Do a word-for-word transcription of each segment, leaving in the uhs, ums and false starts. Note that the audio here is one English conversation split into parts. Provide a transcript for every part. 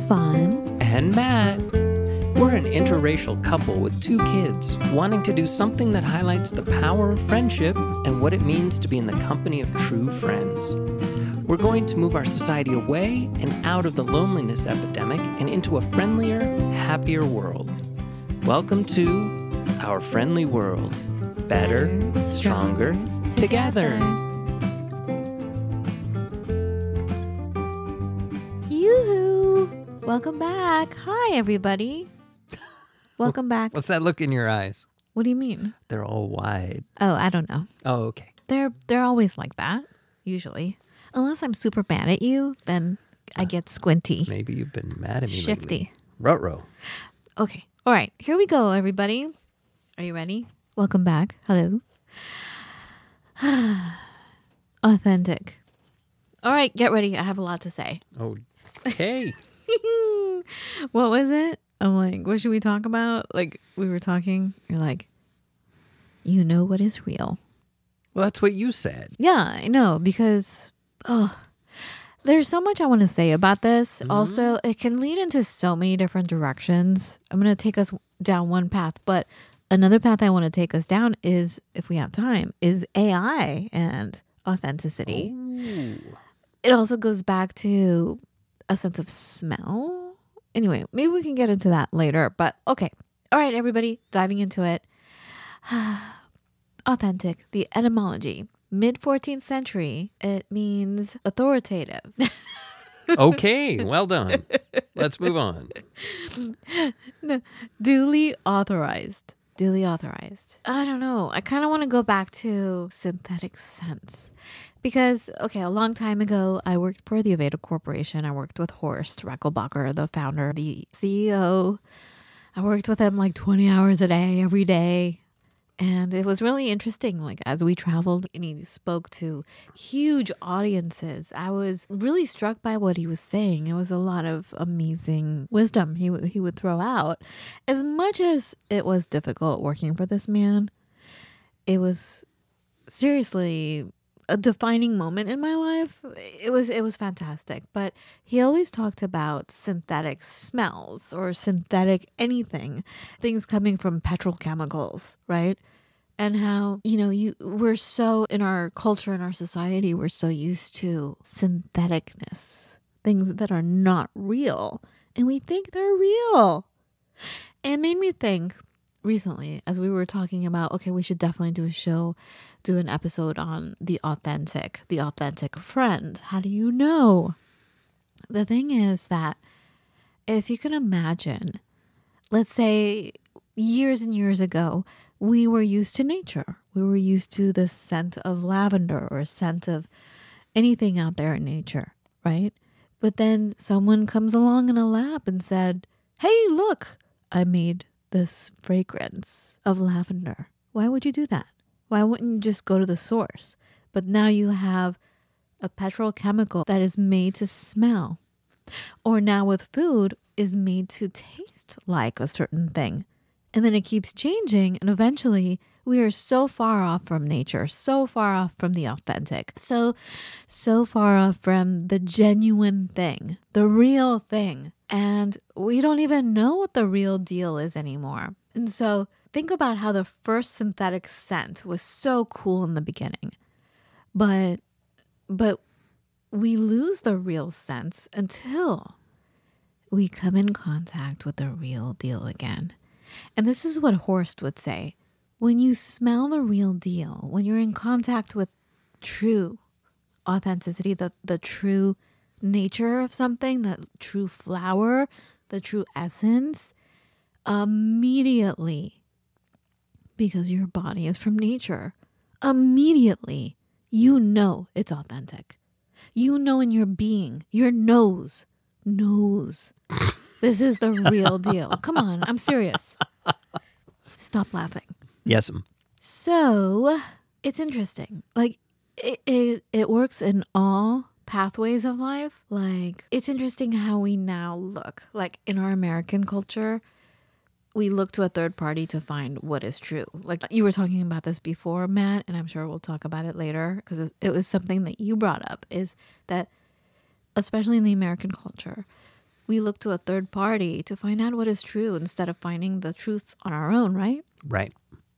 Yvonne. And Matt. We're an interracial couple with two kids, wanting to do something that highlights the power of friendship and what it means to be in the company of true friends. We're going to move our society away and out of the loneliness epidemic and into a friendlier, happier world. Welcome to Our Friendly World. Better, stronger, together. Yoo-hoo! Welcome back. Hi, everybody. Welcome back. What's that look in your eyes? What do you mean? They're all wide. Oh, I don't know. Oh, okay. They're they're always like that, usually. Unless I'm super mad at you, then I get squinty. Maybe you've been mad at me Shifty. lately. Ruh-roh. Okay. All right. Here we go, everybody. Are you ready? Welcome back. Hello. Authentic. All right. Get ready. I have a lot to say. Oh, okay. What was it? I'm like, what should we talk about? Like, we were talking. You're like, you know what is real. Well, that's what you said. Yeah, I know, because, oh, there's so much I want to say about this. Mm-hmm. Also, it can lead into so many different directions. I'm going to take us down one path, but another path I want to take us down is, if we have time, is A I and authenticity. Ooh. It also goes back to a sense of smell. Anyway, maybe we can get into that later, but okay. All right, everybody, diving into it. Authentic, the etymology. mid fourteenth century, it means authoritative. Okay, well done. Let's move on. Duly authorized. Duly authorized. I don't know. I kind of want to go back to synthetic sense. Because, okay, a long time ago, I worked for the Aveda Corporation. I worked with Horst Rechelbacher, the founder, the C E O. I worked with him like twenty hours a day, every day. And it was really interesting. Like, as we traveled and he spoke to huge audiences, I was really struck by what he was saying. It was a lot of amazing wisdom he, w- he would throw out. As much as it was difficult working for this man, it was seriously a defining moment in my life. It was it was fantastic. But he always talked about synthetic smells or synthetic anything, things coming from petrochemicals, right? And how, you know, you we're so in our culture, in our society, we're so used to syntheticness, things that are not real, and we think they're real. And it made me think recently, as we were talking about, okay, we should definitely do a show, do an episode on the authentic, the authentic friend. How do you know? The thing is that if you can imagine, let's say years and years ago, we were used to nature. We were used to the scent of lavender or scent of anything out there in nature, right? But then someone comes along in a lab and said, hey, look, I made this fragrance of lavender. Why would you do that? Why wouldn't you just go to the source? But now you have a petrochemical that is made to smell. Or now with food is made to taste like a certain thing. And then it keeps changing. And eventually we are so far off from nature, so far off from the authentic, so, so far off from the genuine thing, the real thing. And we don't even know what the real deal is anymore. And so think about how the first synthetic scent was so cool in the beginning. But, but we lose the real sense until we come in contact with the real deal again. And this is what Horst would say. When you smell the real deal, when you're in contact with true authenticity, the, the true nature of something, the true flower, the true essence, immediately, because your body is from nature, immediately you know it's authentic. You know in your being, your nose knows this is the real deal. Come on, I'm serious. Stop laughing. Yes. ma'am. So it's interesting. Like it, it, it works in all pathways of life. Like it's interesting how we now look. Like in our American culture, we look to a third party to find what is true. Like you were talking about this before, Matt, and I'm sure we'll talk about it later because it was something that you brought up, is that especially in the American culture, we look to a third party to find out what is true instead of finding the truth on our own, right? Right.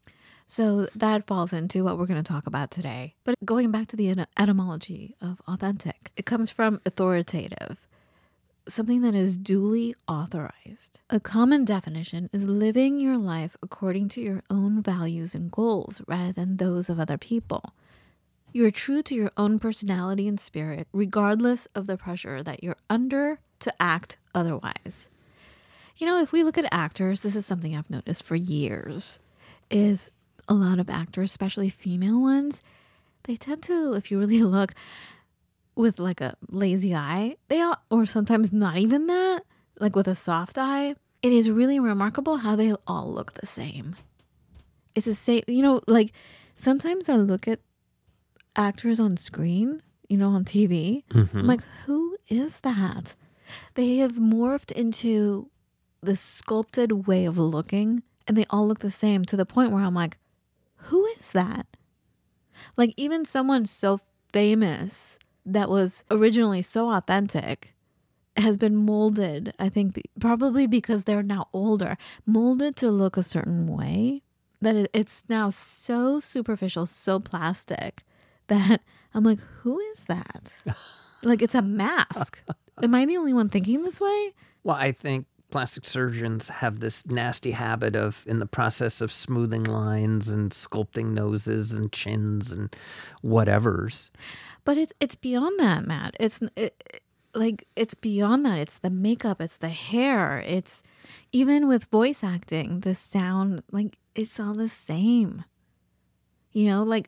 So that falls into what we're going to talk about today. But going back to the et- etymology of authentic, it comes from authoritative, something that is duly authorized. A common definition is living your life according to your own values and goals rather than those of other people. You're true to your own personality and spirit, regardless of the pressure that you're under to act otherwise. You know, if we look at actors, this is something I've noticed for years, is a lot of actors, especially female ones, they tend to, if you really look with like a lazy eye, they all, or sometimes not even that, like with a soft eye, it is really remarkable how they all look the same. It's the same, you know, like sometimes I look at actors on screen, you know, on T V. Mm-hmm. I'm like, who is that? They have morphed into this sculpted way of looking, and they all look the same to the point where I'm like, who is that? Like even someone so famous that was originally so authentic has been molded, I think, probably because they're now older, molded to look a certain way that it's now so superficial, so plastic that I'm like, who is that? Like it's a mask. Am I the only one thinking this way? Well, I think plastic surgeons have this nasty habit of, in the process of smoothing lines and sculpting noses and chins and whatevers. But it's it's beyond that, Matt. It's it, like it's beyond that. It's the makeup. It's the hair. It's even with voice acting, the sound. Like it's all the same. You know, like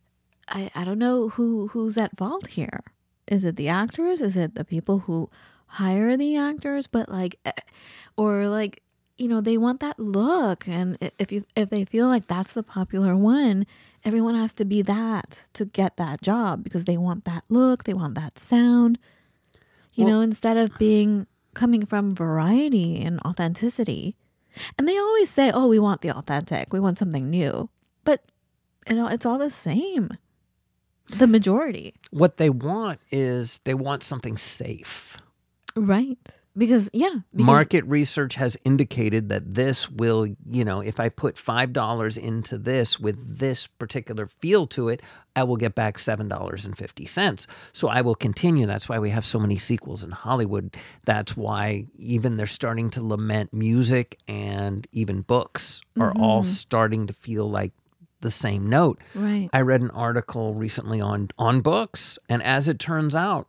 I I don't know who who's at fault here. Is it the actors? Is it the people who hire the actors? But like, or like, you know, they want that look, and if you if they feel like that's the popular one, everyone has to be that to get that job because they want that look, they want that sound, you well, know, instead of being coming from variety and authenticity. And they always say, oh, we want the authentic, we want something new, but you know, it's all the same. The majority. What they want is they want something safe. Right. Because, yeah. Because market research has indicated that this will, you know, if I put five dollars into this with this particular feel to it, I will get back seven dollars and fifty cents. So I will continue. That's why we have so many sequels in Hollywood. That's why even they're starting to lament music, and even books are mm-hmm. all starting to feel like the same note. Right. I read an article recently on on books, and as it turns out,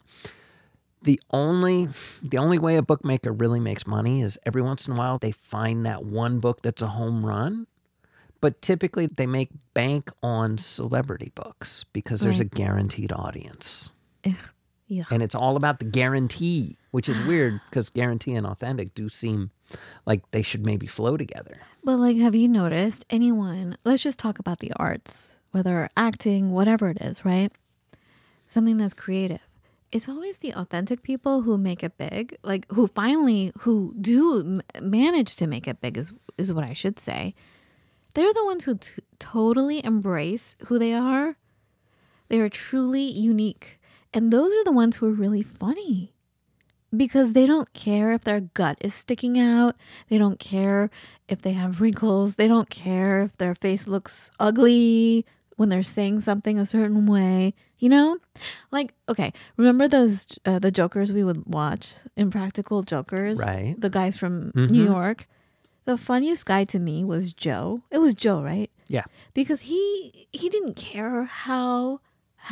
the only the only way a bookmaker really makes money is every once in a while they find that one book that's a home run. But typically they make bank on celebrity books because there's right. a guaranteed audience. Ugh. Yeah. And it's all about the guarantee, which is weird because guarantee and authentic do seem like they should maybe flow together. But like, have you noticed anyone, let's just talk about the arts, whether acting, whatever it is, right? Something that's creative. It's always the authentic people who make it big, like who finally, who do m- manage to make it big is, is what I should say. They're the ones who t- totally embrace who they are. They are truly unique. And those are the ones who are really funny because they don't care if their gut is sticking out. They don't care if they have wrinkles. They don't care if their face looks ugly when they're saying something a certain way, you know? Like, okay, remember those, uh, the jokers we would watch, Impractical Jokers? Right. The guys from mm-hmm. New York. The funniest guy to me was Joe. It was Joe, right? Yeah. Because he he didn't care how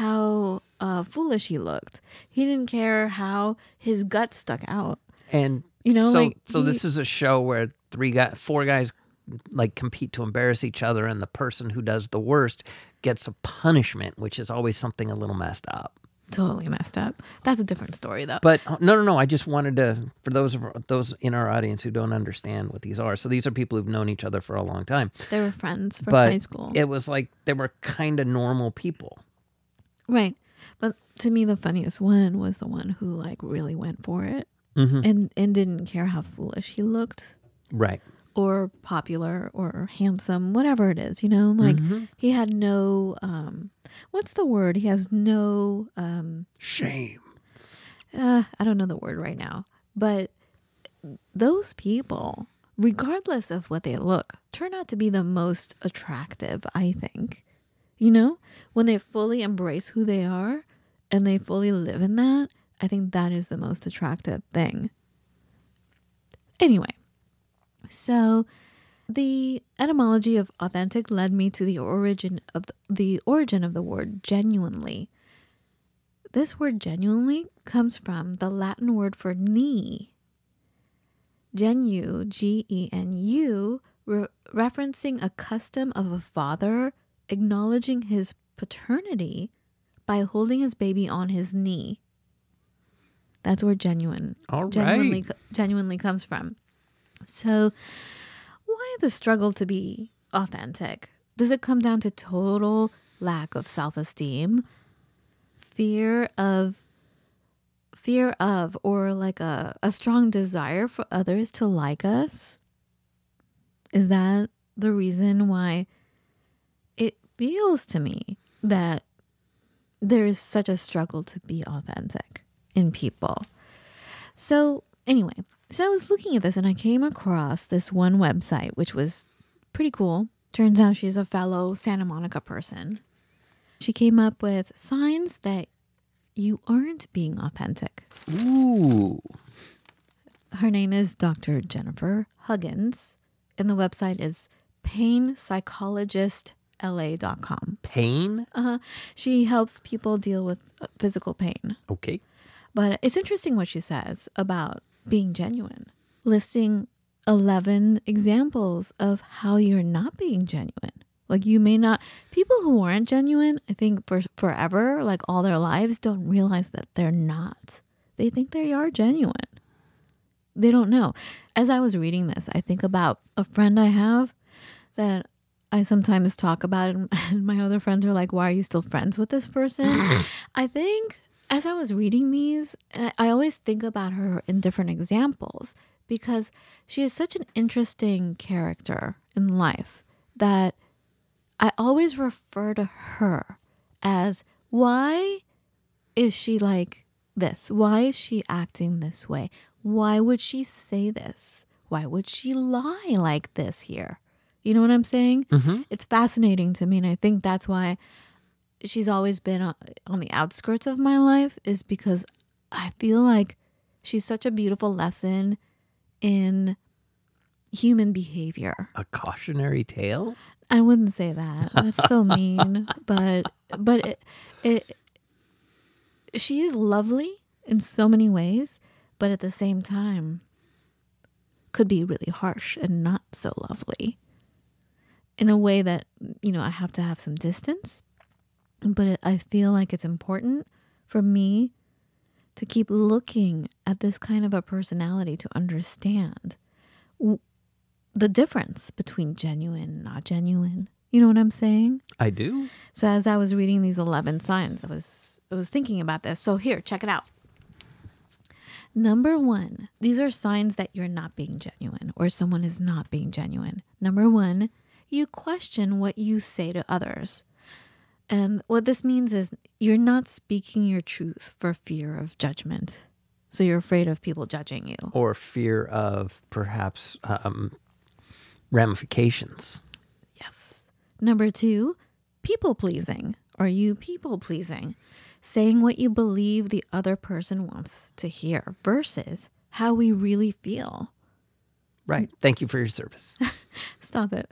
how uh, foolish he looked. He didn't care how his gut stuck out. And you know, so like so he, this is a show where three guys, four guys like compete to embarrass each other, and the person who does the worst gets a punishment, which is always something a little messed up. Totally messed up. That's a different story, though. But no, no, no. I just wanted to, for those of those in our audience who don't understand what these are. So these are people who've known each other for a long time. They were friends from but high school. It was like they were kind of normal people. Right. But to me, the funniest one was the one who like really went for it mm-hmm. and, and didn't care how foolish he looked. Right. Or popular or handsome, whatever it is, you know, like mm-hmm. he had no, um, what's the word? He has no, um, shame. Uh, I don't know the word right now, but those people, regardless of what they look, turn out to be the most attractive, I think. You know, when they fully embrace who they are and they fully live in that, I think that is the most attractive thing. Anyway, so the etymology of authentic led me to the origin of the, the origin of the word genuinely. This word genuinely comes from the Latin word for knee. Genu, G E N U, re- referencing a custom of a father acknowledging his paternity by holding his baby on his knee. That's where genuine, All right. genuinely, genuinely comes from. So why the struggle to be authentic? Does it come down to total lack of self-esteem? Fear of, fear of, or like a, a strong desire for others to like us? Is that the reason why it feels to me that there is such a struggle to be authentic in people? So anyway, so I was looking at this and I came across this one website, which was pretty cool. Turns out she's a fellow Santa Monica person. She came up with signs that you aren't being authentic. Ooh. Her name is Doctor Jennifer Huggins, and the website is pain psychologist L A dot com. Pain? Uh-huh. She helps people deal with physical pain. Okay. But it's interesting what she says about being genuine, listing eleven examples of how you're not being genuine. Like you may not, people who aren't genuine, I think for forever, like all their lives, don't realize that they're not. They think they are genuine. They don't know. As I was reading this, I think about a friend I have that I sometimes talk about, and my other friends are like, why are you still friends with this person? I think as I was reading these, I always think about her in different examples because she is such an interesting character in life that I always refer to her as, why is she like this? Why is she acting this way? Why would she say this? Why would she lie like this here? You know what I'm saying? Mm-hmm. It's fascinating to me. And I think that's why she's always been on the outskirts of my life, is because I feel like she's such a beautiful lesson in human behavior. A cautionary tale? I wouldn't say that. That's so mean. But but it, it she is lovely in so many ways, but at the same time could be really harsh and not so lovely. In a way that, you know, I have to have some distance. But I feel like it's important for me to keep looking at this kind of a personality to understand the difference between genuine and not genuine. You know what I'm saying? I do. So as I was reading these eleven signs, I was I was thinking about this. So here, check it out. Number one, these are signs that you're not being genuine or someone is not being genuine. Number one, you question what you say to others. And what this means is you're not speaking your truth for fear of judgment. So you're afraid of people judging you. Or fear of perhaps um, ramifications. Yes. Number two, people pleasing. Are you people pleasing? Saying what you believe the other person wants to hear versus how we really feel. Right. Thank you for your service. Stop it.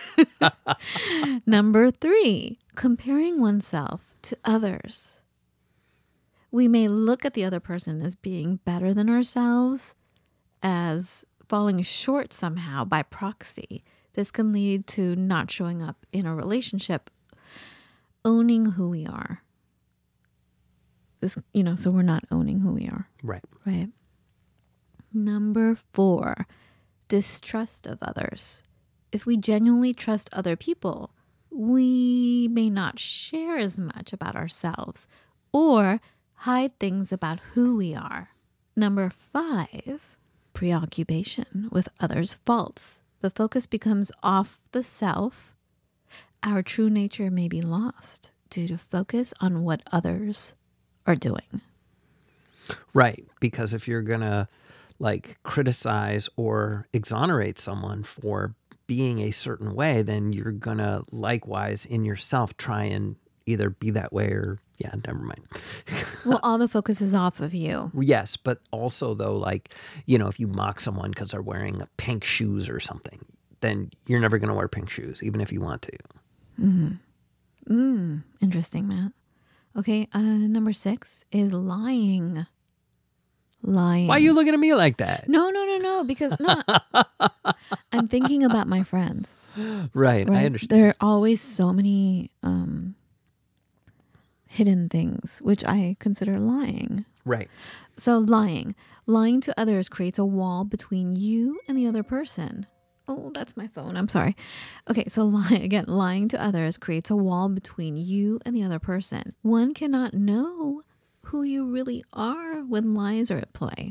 Number three, comparing oneself to others. We may look at the other person as being better than ourselves, as falling short somehow by proxy. This can lead to not showing up in a relationship, owning who we are. This, you know, so we're not owning who we are. Right. Right. Number four, distrust of others. If we genuinely trust other people, we may not share as much about ourselves or hide things about who we are. Number five, preoccupation with others' faults. The focus becomes off the self. Our true nature may be lost due to focus on what others are doing. Right. Because if you're going to like criticize or exonerate someone for being a certain way, then you're going to likewise in yourself try and either be that way or, yeah, never mind. Well, all the focus is off of you. Yes, but also though, like, you know, if you mock someone because they're wearing pink shoes or something, then you're never going to wear pink shoes, even if you want to. Mm-hmm. Mm, interesting, Matt. Okay, uh, number six is lying. Lying. Why are you looking at me like that? No, no, no, no, because no, I'm thinking about my friends. Right, Right? I understand. There are always so many um, hidden things, which I consider lying. Right. So lying. Lying to others creates a wall between you and the other person. Oh, that's my phone. I'm sorry. Okay, so lying again, lying to others creates a wall between you and the other person. One cannot know who you really are when lies are at play.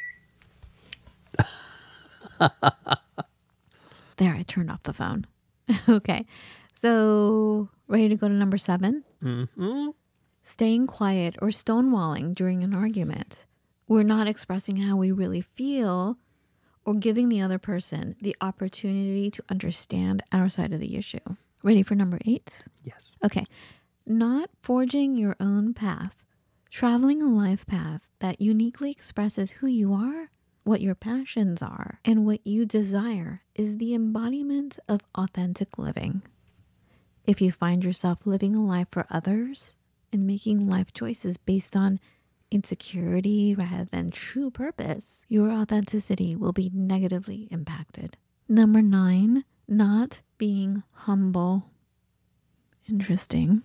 There, I turned off the phone. Okay, so ready to go to number seven? Mm-hmm. Staying quiet or stonewalling during an argument. We're not expressing how we really feel or giving the other person the opportunity to understand our side of the issue. Ready for number eight? Yes. Okay. Not forging your own path. Traveling a life path that uniquely expresses who you are, what your passions are, and what you desire is the embodiment of authentic living. If you find yourself living a life for others and making life choices based on insecurity rather than true purpose, your authenticity will be negatively impacted. Number nine, not being humble. Interesting.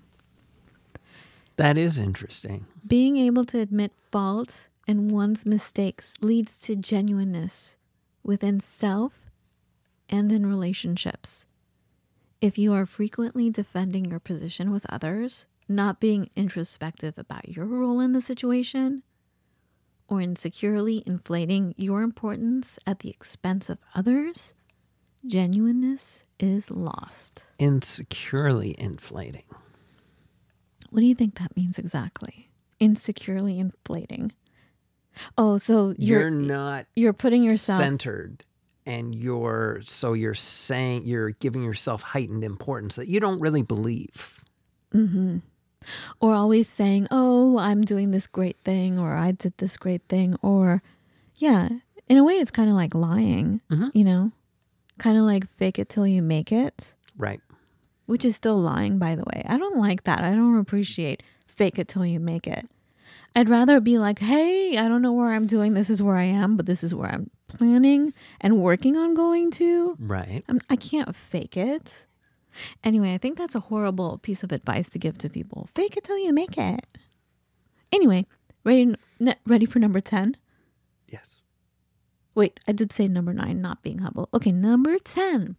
That is interesting. Being able to admit fault and one's mistakes leads to genuineness within self and in relationships. If you are frequently defending your position with others, not being introspective about your role in the situation, or insecurely inflating your importance at the expense of others, genuineness is lost. Insecurely inflating. What do you think that means exactly? Insecurely inflating. Oh, so you're, You're not you're putting yourself centered, and you're so you're saying you're giving yourself heightened importance that you don't really believe. Mm-hmm. Or always saying, oh, I'm doing this great thing, or I did this great thing, or yeah, in a way it's kind of like lying, Mm-hmm. you know, kind of like fake it till you make it, Right. which is still lying, by the way. I don't like that. I don't appreciate fake it till you make it. I'd rather be like, hey, I don't know where I'm doing. This is where I am, but this is where I'm planning and working on going to. Right. I'm, I can't fake it. Anyway, I think that's a horrible piece of advice to give to people. Fake it till you make it. Anyway, ready, n- ready for number ten? Yes. Wait, I did say number nine, not being humble. Okay, number ten.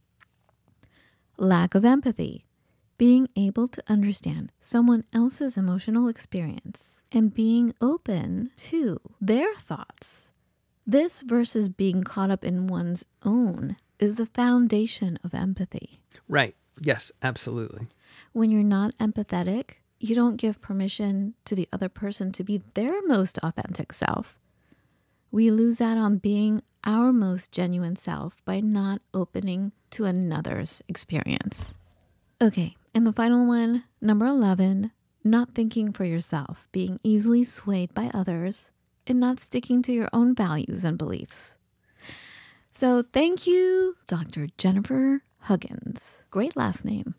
Lack of empathy. Being able to understand someone else's emotional experience and being open to their thoughts. This versus being caught up in one's own is the foundation of empathy. Right. Yes, absolutely. When you're not empathetic, you don't give permission to the other person to be their most authentic self. We lose out on being our most genuine self by not opening to another's experience. Okay, and the final one, number eleven, not thinking for yourself, being easily swayed by others, and not sticking to your own values and beliefs. So thank you, Doctor Jennifer Huggins. Great last name.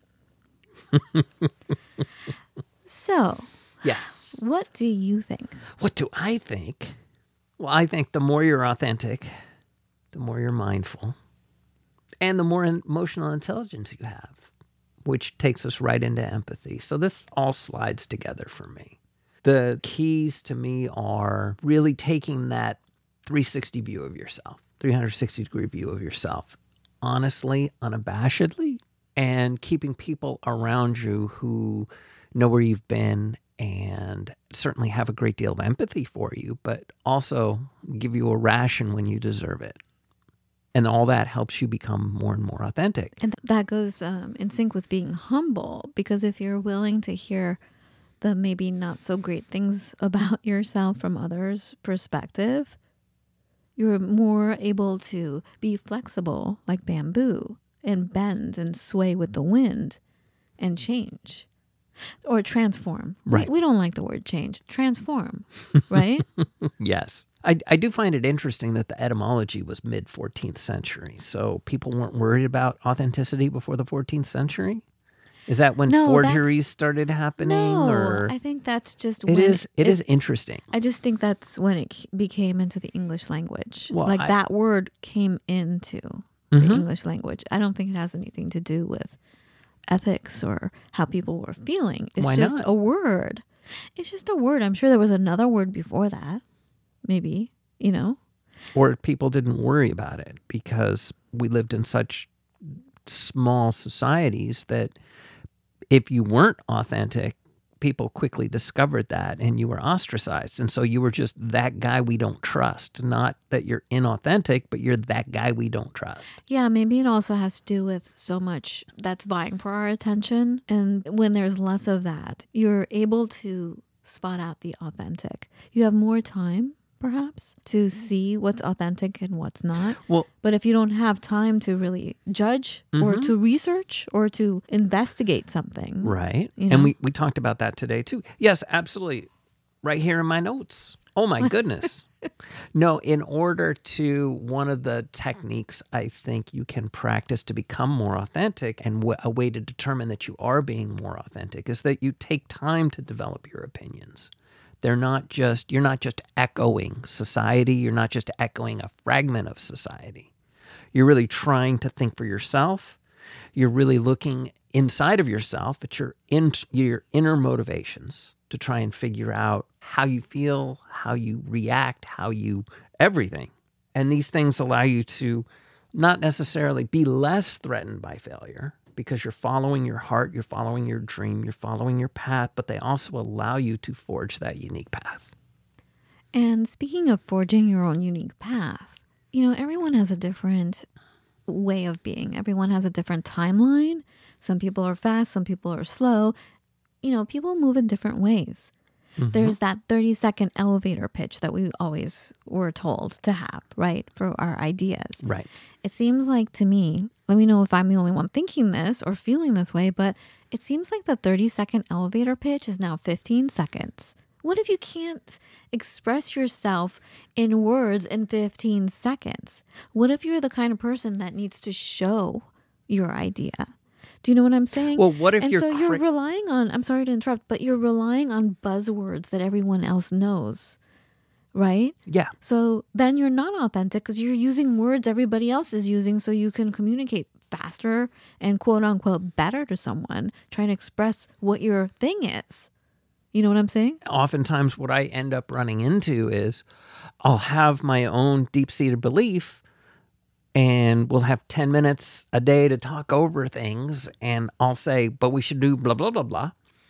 So, Yes. what do you think? What do I think? Well, I think the more you're authentic, the more you're mindful, and the more emotional intelligence you have, which takes us right into empathy. So this all slides together for me. The keys to me are really taking that three sixty view of yourself, three sixty degree view of yourself, honestly, unabashedly, and keeping people around you who know where you've been and certainly have a great deal of empathy for you, but also give you a ration when you deserve it. And all that helps you become more and more authentic. And that goes um, in sync with being humble, because if you're willing to hear the maybe not so great things about yourself from others' perspective, You're more able to be flexible like bamboo and bend and sway with the wind and change or transform. Right. We, we don't like the word change. Transform, right? Yes. I, I do find it interesting that the etymology was mid fourteenth century. So people weren't worried about authenticity before the fourteenth century? Is that when No, forgeries that's- started happening? No, or I think that's just it when is it is interesting. I just think that's when it c- became into the English language. Well, like I- that word came into Mhm. the English language. I don't think it has anything to do with ethics or how people were feeling. It's Why just not? a word. It's just a word. I'm sure there was another word before that. Maybe, you know. Or people didn't worry about it because we lived in such small societies that if you weren't authentic, people quickly discovered that and you were ostracized. And so you were just that guy we don't trust. Not that you're inauthentic, but you're that guy we don't trust. Yeah, maybe it also has to do with so much that's vying for our attention. And when there's less of that, you're able to spot out the authentic. You have more time, perhaps, to see what's authentic and what's not. Well, But if you don't have time to really judge or Mhm. to research or to investigate something. right. You And know? we, we talked about that today too. Yes, absolutely. Right here in my notes. Oh my goodness. No, in order to, one of the techniques I think you can practice to become more authentic, and w- a way to determine that you are being more authentic, is that you take time to develop your opinions. They're not just, you're not just echoing society. You're not just echoing a fragment of society. You're really trying to think for yourself. You're really looking inside of yourself at your, in, your inner motivations to try and figure out how you feel, how you react, how you, everything. And these things allow you to not necessarily be less threatened by failure because you're following your heart, you're following your dream, you're following your path, but they also allow you to forge that unique path. And speaking of forging your own unique path, you know, everyone has a different way of being. Everyone has a different timeline. Some people are fast, some people are slow. You know, people move in different ways. Mm-hmm. There's that thirty second elevator pitch that we always were told to have, right? For our ideas. Right. It seems like to me, let me know if I'm the only one thinking this or feeling this way, but it seems like the thirty second elevator pitch is now fifteen seconds. What if you can't express yourself in words in fifteen seconds? What if you're the kind of person that needs to show your idea? Do you know what I'm saying? Well, what if and you're so you're cri- relying on, I'm sorry to interrupt, but you're relying on buzzwords that everyone else knows, right? Yeah. So then you're not authentic because you're using words everybody else is using so you can communicate faster and quote unquote better to someone, trying to express what your thing is. You know what I'm saying? Oftentimes what I end up running into is I'll have my own deep-seated belief and we'll have ten minutes a day to talk over things, and I'll say, but we should do blah, blah, blah, blah.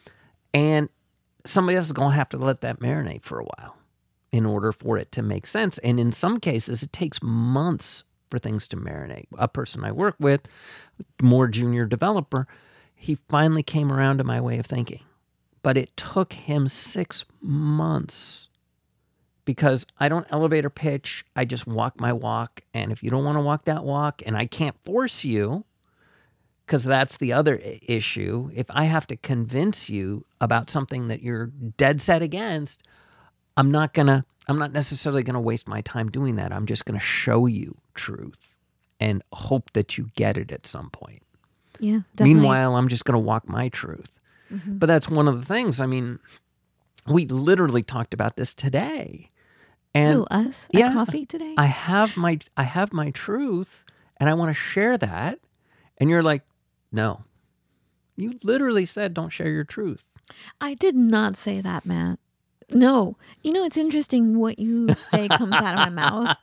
And somebody else is going to have to let that marinate for a while in order for it to make sense. And in some cases, it takes months for things to marinate. A person I work with, more junior developer, he finally came around to my way of thinking. But it took him six months because I don't elevator pitch. I just walk my walk. And if you don't want to walk that walk, and I can't force you, because that's the other issue. If I have to convince you about something that you're dead set against, I'm not going to, I'm not necessarily going to waste my time doing that. I'm just going to show you truth and hope that you get it at some point. Yeah, definitely. Meanwhile, I'm just going to walk my truth. Mm-hmm. But that's one of the things. I mean, we literally talked about this today. And Who, us at yeah, coffee today? I have my I have my truth and I want to share that. And you're like, no. You literally said don't share your truth. I did not say that, Matt. No. You know, it's interesting what you say comes out of my mouth.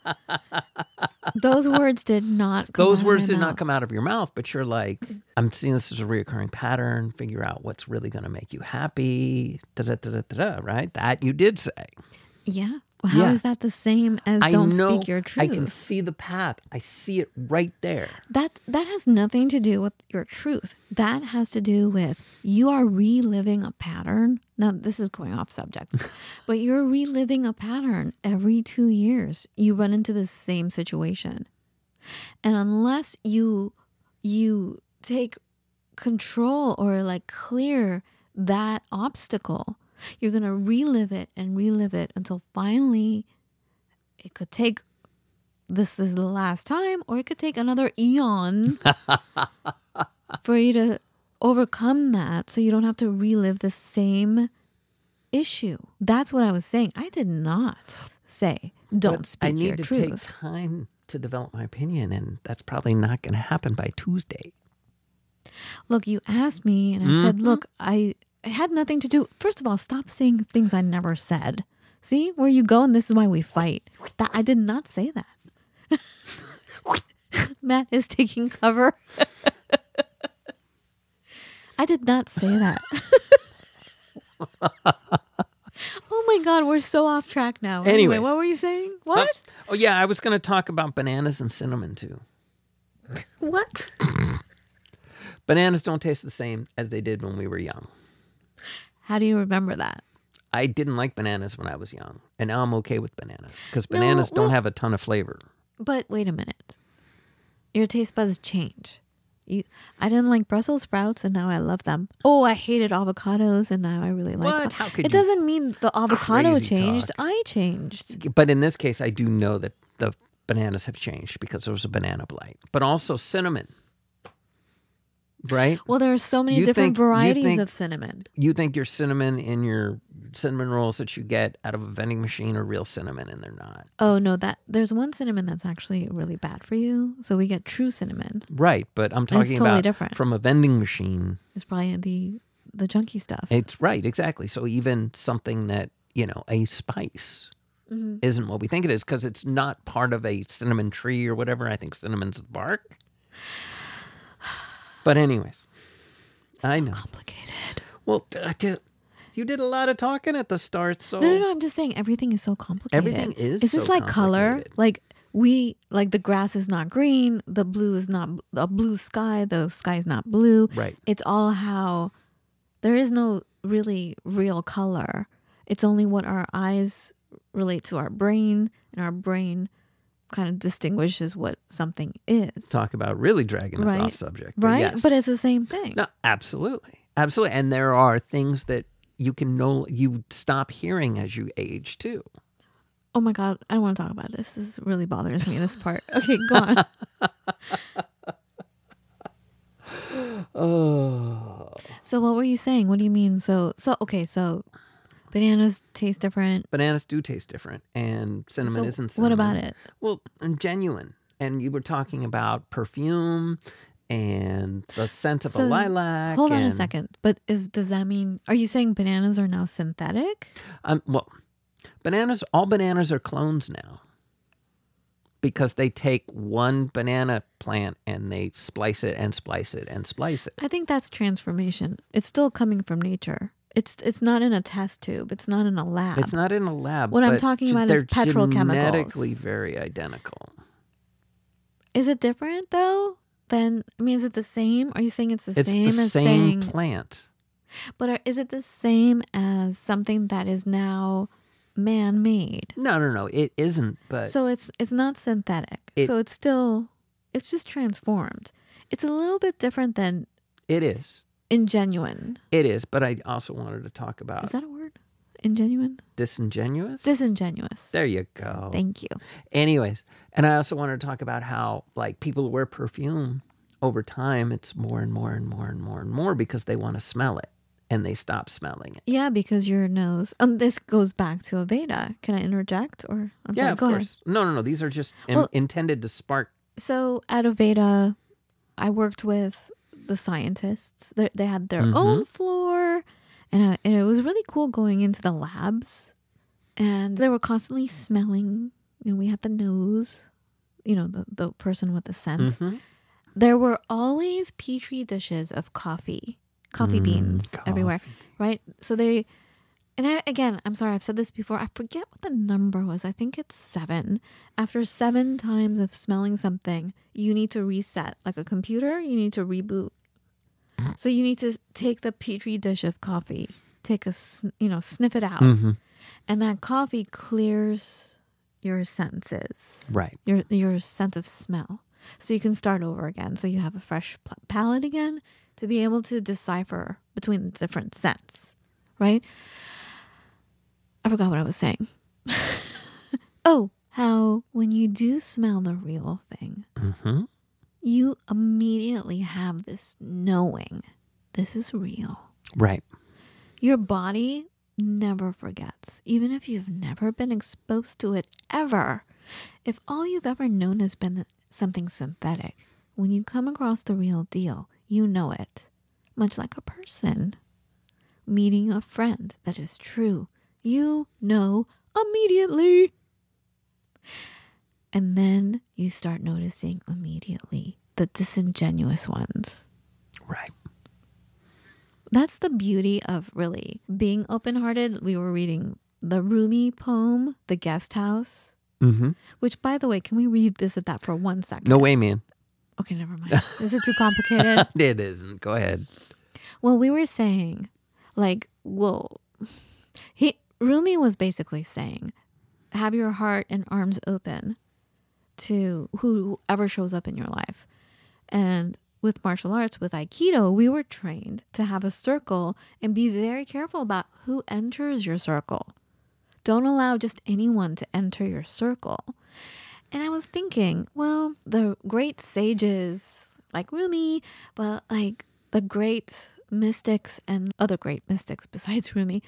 Those words did not come Those out of words my did mouth. not come out of your mouth, but you're like, I'm seeing this as a reoccurring pattern. Figure out what's really going to make you happy. Da, da, da, da, da, da, right? That you did say. Yeah. How is Yeah. that the same as I don't know, speak your truth? I can see the path. I see it right there. That that has nothing to do with your truth. That has to do with you are reliving a pattern. Now, this is going off subject, but you're reliving a pattern every two years. You run into the same situation. And unless you you take control or like clear that obstacle, you're going to relive it and relive it until finally it could take, this is the last time, or it could take another eon for you to overcome that so you don't have to relive the same issue. That's what I was saying. I did not say don't But speak I need your to truth. take time to develop my opinion, and that's probably not going to happen by Tuesday. Look, you asked me and I Mm-hmm. said, look, I it had nothing to do. First of all, stop saying things I never said. See where you go, and this is why we fight. That I did not say that. Matt is taking cover. I did not say that. Oh my God, we're so off track now. Anyway, Anyways. what were you saying? What? Huh? Oh, yeah, I was going to talk about bananas and cinnamon, too. What? Bananas don't taste the same as they did when we were young. How do you remember that? I didn't like bananas when I was young, and now I'm okay with bananas because bananas well- don't have a ton of flavor. But wait a minute. Your taste buds change. You, I didn't like Brussels sprouts, and now I love them. Oh, I hated avocados, and now I really like What? them. How could it you- doesn't mean the avocado Crazy changed. talk. I changed. But in this case, I do know that the bananas have changed because there was a banana blight, but also cinnamon. Right? Well, there are so many You different think- you varieties think- of cinnamon. You think your cinnamon in your cinnamon rolls that you get out of a vending machine are real cinnamon, and they're not. Oh no, that there's one cinnamon that's actually really bad for you. So we get true cinnamon. Right, but I'm it's talking totally about different. from a vending machine. It's probably the the junky stuff. It's right, exactly. So even something that, you know, a spice Mm-hmm. isn't what we think it is because it's not part of a cinnamon tree or whatever. I think cinnamon's bark. But anyways, I know. Complicated. Well, d- d- you did a lot of talking at the start, so No, no, no. I'm just saying everything is so complicated. Everything is Is this so like color? complicated. Like we like the grass is not green, the blue is not a blue sky, the sky is not blue. Right. It's all how there is no really real color. It's only what our eyes relate to our brain, and our brain kind of distinguishes what something is. talk about really dragging us Right. off subject. But Right? yes. But it's the same thing. No, absolutely. Absolutely. And there are things that you can know you stop hearing as you age too. Oh my God, I don't want to talk about this. This really bothers me, this part. Okay, go on. Oh. So what were you saying? What do you mean? So, so okay, so bananas taste different. Bananas do taste different, and cinnamon So isn't cinnamon. what about it? Well, and genuine. And you were talking about perfume and the scent of So, a lilac. Hold on a and- second. But is does that mean, are you saying bananas are now synthetic? Um, well, bananas, all bananas are clones now because they take one banana plant and they splice it and splice it and splice it. I think that's transformation. It's still coming from nature. It's it's not in a test tube. It's not in a lab. It's not in a lab. What I'm but talking ge- about is they're petrochemicals. genetically very identical. Is it different though? Then I mean, is it the same? Are you saying it's the It's same the as same saying? plant. But are, is it the same as something that is now man-made? No, no, no. It isn't. But So it's it's not synthetic. It- so it's still it's just transformed. It's a little bit different than it is. ingenuine. It is. But I also wanted to talk about Is that a word? Ingenuine? disingenuous. Disingenuous. There you go. Thank you. Anyways, and I also wanted to talk about how, like, people who wear perfume over time, it's more and more and more and more and more because they want to smell it and they stop smelling it. Yeah, because your nose. Um, this goes back to Aveda. Can I interject? Or I'm yeah, sorry, of go course. No, no, no. These are just in- Well- intended to spark. So at Aveda, I worked with the scientists. They they had their Mhm. own floor, and, I, and it was really cool going into the labs. And they were constantly smelling. You know, we had the nose. You know, the the person with the scent. Mhm. There were always petri dishes of coffee, coffee Mm, beans everywhere, coffee. right? So they And I, again, I'm sorry, I've said this before. I forget what the number was. I think it's seven. After seven times of smelling something, you need to reset. Like a computer, you need to reboot. So you need to take the petri dish of coffee, take a, you know, sniff it out. Mm-hmm. And that coffee clears your senses. Right. Your, your sense of smell. So you can start over again. So you have a fresh palate again to be able to decipher between the different scents. Right? I forgot what I was saying. Oh, how when you do smell the real thing, Mm-hmm. you immediately have this knowing this is real. Right. Your body never forgets, even if you've never been exposed to it ever. If all you've ever known has been something synthetic, when you come across the real deal, you know it. Much like a person meeting a friend that is true, you know immediately. And then you start noticing immediately the disingenuous ones. Right. That's the beauty of really being open-hearted. We were reading the Rumi poem, The Guest House, Mm-hmm. which, by the way, can we revisit that for one second? No way, man. Okay, never mind. Is it too complicated? It isn't. Go ahead. Well, we were saying, like, well, he Rumi was basically saying, have your heart and arms open to whoever shows up in your life. And with martial arts, with Aikido, we were trained to have a circle and be very careful about who enters your circle. Don't allow just anyone to enter your circle. And I was thinking, well, the great sages like Rumi, but like the great mystics and other great mystics besides Rumi,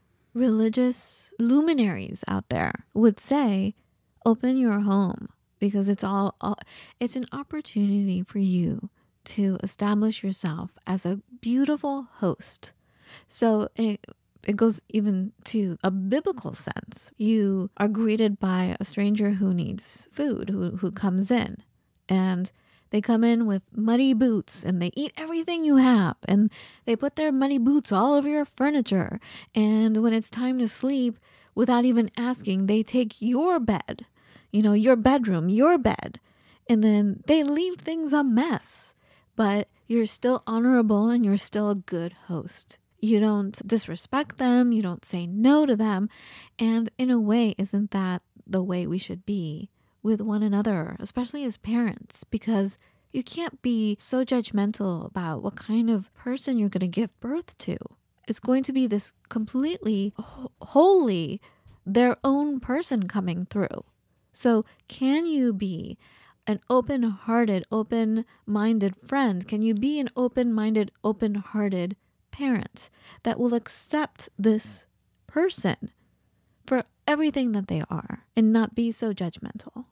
religious luminaries out there would say, open your home because it's all, all it's an opportunity for you to establish yourself as a beautiful host. So it, it goes even to a biblical sense. You are greeted by a stranger who needs food, who, who comes in, and they come in with muddy boots and they eat everything you have and they put their muddy boots all over your furniture. And when it's time to sleep, without even asking, they take your bed, you know, your bedroom, your bed, and then they leave things a mess. But you're still honorable and you're still a good host. You don't disrespect them. You don't say no to them. And in a way, isn't that the way we should be with one another, especially as parents? Because you can't be so judgmental about what kind of person you're going to give birth to. It's going to be this completely ho- wholly their own person coming through. So can you be an open-hearted, open-minded friend? Can you be an open-minded, open-hearted parent that will accept this person for everything that they are and not be so judgmental?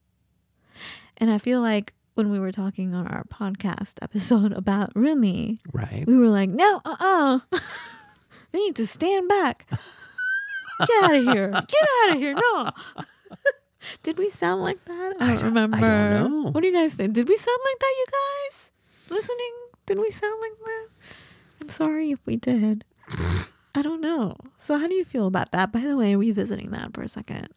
And I feel like when we were talking on our podcast episode about Rumi, Right. we were like, no, uh-uh. They need to stand back. Get out of here. Get out of here. No. Did we sound like that? I don't, I don't- remember. I don't know. What do you guys think? Did we sound like that, you guys? Listening? Did we sound like that? I'm sorry if we did. I don't know. So how do you feel about that? By the way, revisiting that for a second.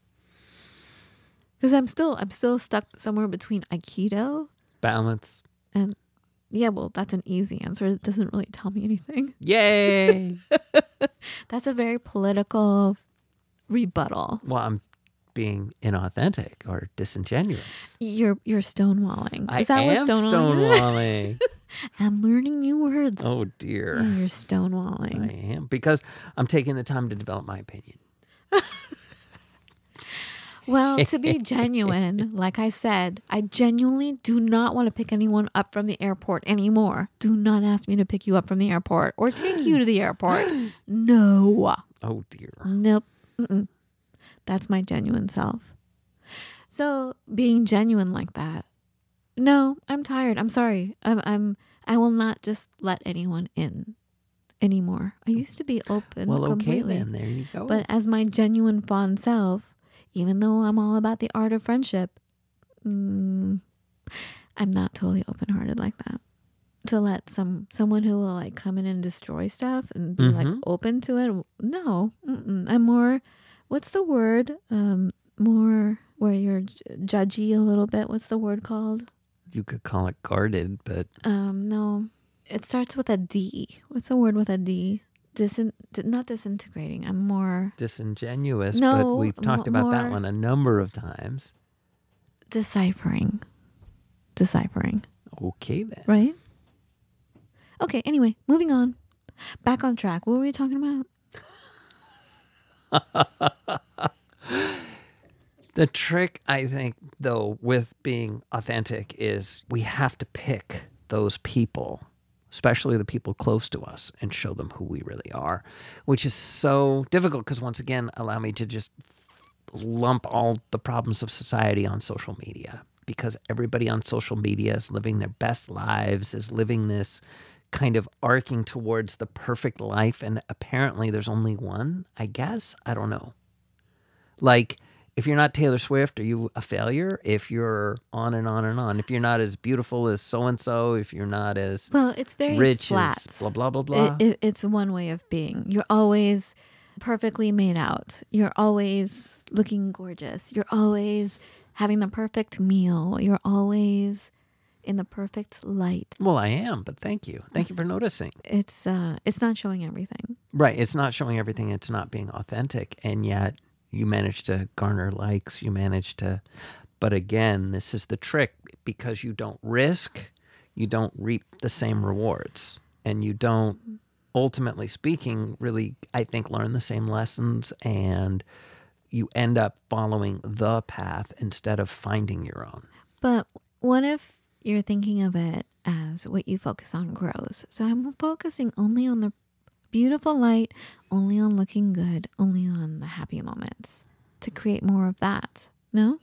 Because I'm still I'm still stuck somewhere between Aikido Balance. and yeah, well, that's an easy answer. It doesn't really tell me anything. Yay. That's a very political rebuttal. Well, I'm being inauthentic or disingenuous. You're you're stonewalling. I Is that am what stonewalling is? stonewalling. I'm learning new words. Oh, Yeah, dear. you're stonewalling. I am. Because I'm taking the time to develop my opinion. Well, to be genuine, like I said, I genuinely do not want to pick anyone up from the airport anymore. Do not ask me to pick you up from the airport or take you to the airport. No. Oh, dear. Nope. Mm-mm. That's my genuine self. So being genuine like that. No, I'm tired. I'm sorry. I'm, I'm, I will not just let anyone in anymore. I used to be open Well, okay completely. then. There you go. But as my genuine fond self, even though I'm all about the art of friendship, mm, I'm not totally open-hearted like that. to let some someone who will like come in and destroy stuff and be like Mhm. open to it. No, mm-mm. I'm more. What's the word? Um, more where you're j- judgy a little bit. What's the word called? You could call it guarded, but Um, no, it starts with a D. What's the word with a D? Disin, di- not disintegrating. I'm more disingenuous. no, But we've talked m- about that more one a number of times. deciphering. Deciphering, Okay, then. right? Okay. Anyway, moving on. Back on track. What were we talking about? The trick, I think, though, with being authentic is we have to pick those people, especially the people close to us, and show them who we really are, which is so difficult because, once again, allow me to just lump all the problems of society on social media, because everybody on social media is living their best lives, is living this kind of arcing towards the perfect life. And apparently there's only one, I guess. I don't know. Like, if you're not Taylor Swift, are you a failure? If you're on and on and on, if you're not as beautiful as so-and-so, if you're not as Well, it's very rich flat. as blah, blah, blah, blah. It, it, it's one way of being. You're always perfectly made out. You're always looking gorgeous. You're always having the perfect meal. You're always in the perfect light. Well, I am, but thank you. Thank you for noticing. It's uh, it's not showing everything. Right. It's not showing everything. It's not being authentic. And yet you manage to garner likes. You manage to. But again, this is the trick, because you don't risk, you don't reap the same rewards. And you don't, ultimately speaking, really, I think, learn the same lessons. And you end up following the path instead of finding your own. But what if you're thinking of it as what you focus on grows? So I'm focusing only on the beautiful light, only on looking good, only on the happy moments to create more of that. No?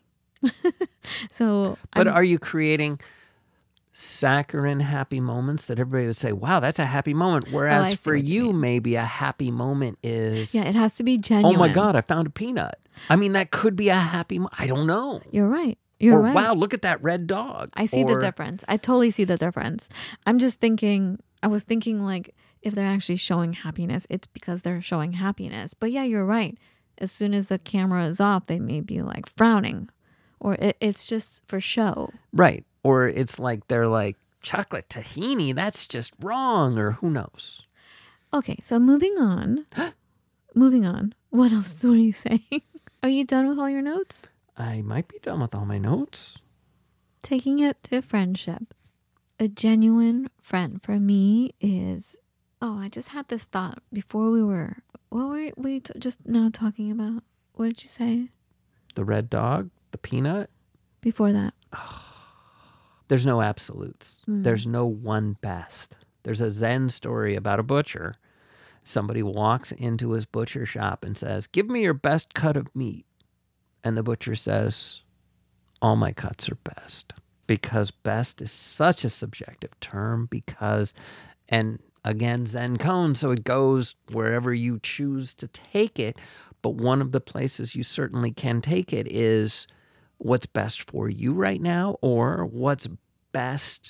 So, But I'm- are you creating saccharine happy moments that everybody would say, wow, that's a happy moment? Whereas Oh, I see for what you you, mean. maybe a happy moment is, yeah, it has to be oh genuine. my God, I found a peanut. I mean, that could be a happy moment. I don't know. You're right. You're or right. wow, look at that red dog. I see the Or- difference. I totally see the difference. I'm just thinking, I was thinking like if they're actually showing happiness, it's because they're showing happiness. But yeah, you're right. As soon as the camera is off, they may be like frowning, or it, it's just for show. Right. Or it's like they're like, chocolate tahini, that's just wrong, or who knows. Okay, so moving on. moving on. What else? What are you saying? Are you done with all your notes? I might be done with all my notes. Taking it to friendship. A genuine friend for me is, oh, I just had this thought before we were, what were we t- just now talking about? What did you say The red dog, the peanut. before that? There's no absolutes. Mm. There's no one best. There's a Zen story about a butcher. Somebody walks into his butcher shop and says, give me your best cut of meat. And the butcher says, all my cuts are best. Because best is such a subjective term, because, and again, Zen cone, so it goes wherever you choose to take it. But one of the places you certainly can take it is what's best for you right now, or what's best,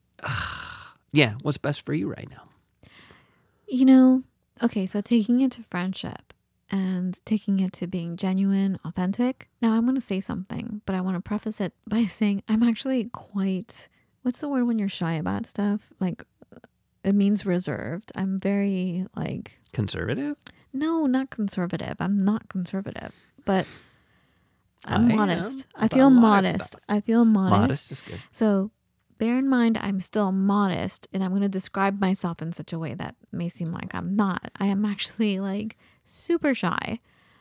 yeah, what's best for you right now. You know, okay, so taking it to friendship and taking it to being genuine, authentic. Now, I'm going to say something, but I want to preface it by saying I'm actually quite, what's the word when you're shy about stuff? Like, it means reserved. I'm very, like... Conservative? No, not conservative. I'm not conservative, but I'm I modest. am I about feel a lot of modest. stuff. I feel modest. Modest is good. So bear in mind, I'm still modest, and I'm going to describe myself in such a way that may seem like I'm not. I am actually like super shy.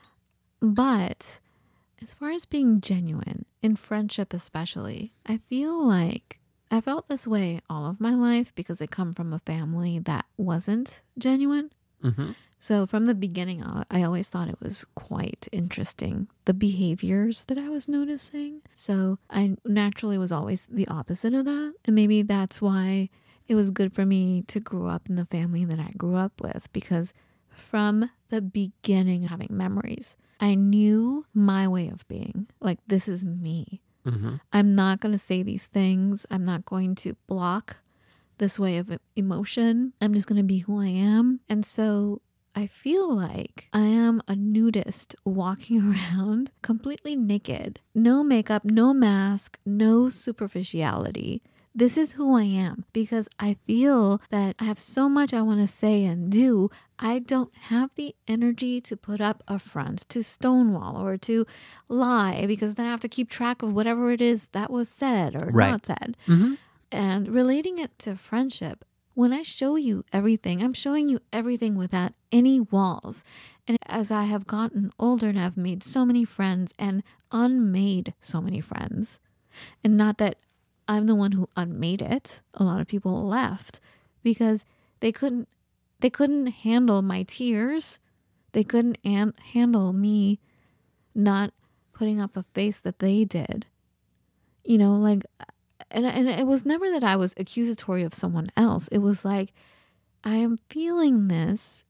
But as far as being genuine, in friendship especially, I feel like I felt this way all of my life because I come from a family that wasn't genuine. Mm-hmm. So from the beginning, I I always thought it was quite interesting, the behaviors that I was noticing. So I naturally was always the opposite of that. And maybe that's why it was good for me to grow up in the family that I grew up with, because from the beginning, having memories, I knew my way of being. Like, this is me. Mm-hmm. I'm not going to say these things. I'm not going to block this way of emotion. I'm just going to be who I am. And so I feel like I am a nudist walking around completely naked. No makeup, no mask, no superficiality. This is who I am because I feel that I have so much I want to say and do. I don't have the energy to put up a front, to stonewall, or to lie, because then I have to keep track of whatever it is that was said or Right. not said. Mm-hmm. And relating it to friendship, when I show you everything, I'm showing you everything without any walls. And as I have gotten older and I've made so many friends and unmade so many friends, and not that I'm the one who unmade it. A lot of people left because they couldn't they couldn't handle my tears. They couldn't an- handle me not putting up a face that they did. You know, like, and and it was never that I was accusatory of someone else. It was like, I am feeling this,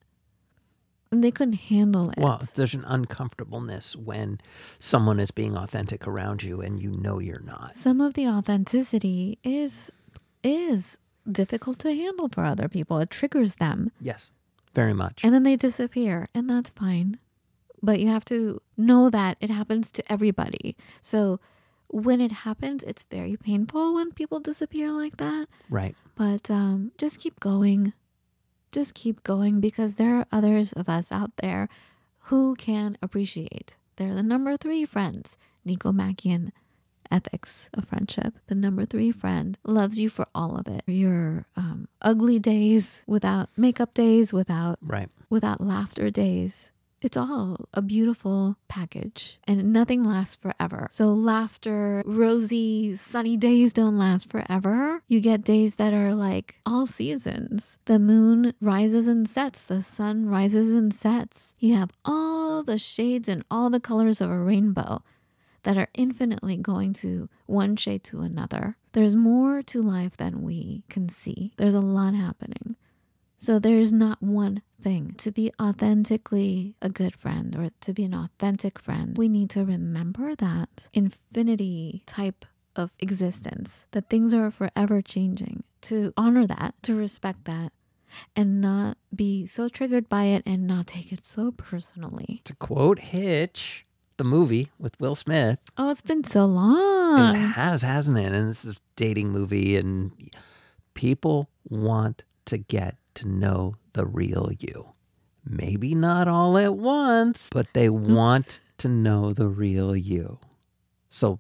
and they couldn't handle it. Well, there's an uncomfortableness when someone is being authentic around you and you know you're not. Some of the authenticity is is difficult to handle for other people. It triggers them. Yes, very much. And then they disappear, and that's fine. But you have to know that it happens to everybody. So when it happens, it's very painful when people disappear like that. Right. But um, just keep going. Just keep going, because there are others of us out there who can appreciate. They're the number three friends. Nicomachean ethics of friendship. The number three friend loves you for all of it. Your um, ugly days, without makeup days, without Right. without laughter days. It's all a beautiful package, and nothing lasts forever. So laughter, rosy, sunny days don't last forever. You get days that are like all seasons. The moon rises and sets. The sun rises and sets. You have all the shades and all the colors of a rainbow that are infinitely going to one shade to another. There's more to life than we can see. There's a lot happening. So there's not one thing. To be authentically a good friend, or to be an authentic friend, we need to remember that infinity type of existence, that things are forever changing, to honor that, to respect that, and not be so triggered by it and not take it so personally. To quote Hitch, the movie with Will Smith. Oh, it's been so long. It has, hasn't it? And this is a dating movie, and people want to get to know the real you. Maybe not all at once, but they Oops. want to know the real you. So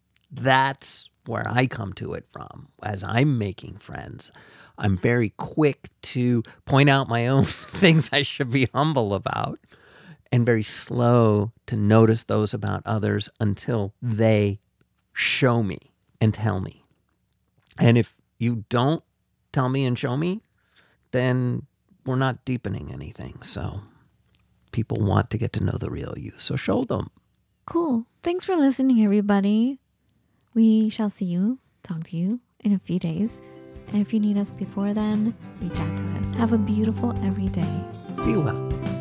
that's where I come to it from. As I'm making friends, I'm very quick to point out my own things I should be humble about, and very slow to notice those about others until they show me and tell me. And if you don't tell me and show me, then we're not deepening anything. So people want to get to know the real you. So show them. Cool. Thanks for listening, everybody. We shall see you, talk to you in a few days. And if you need us before then, reach out to us. Have a beautiful every day. Be well.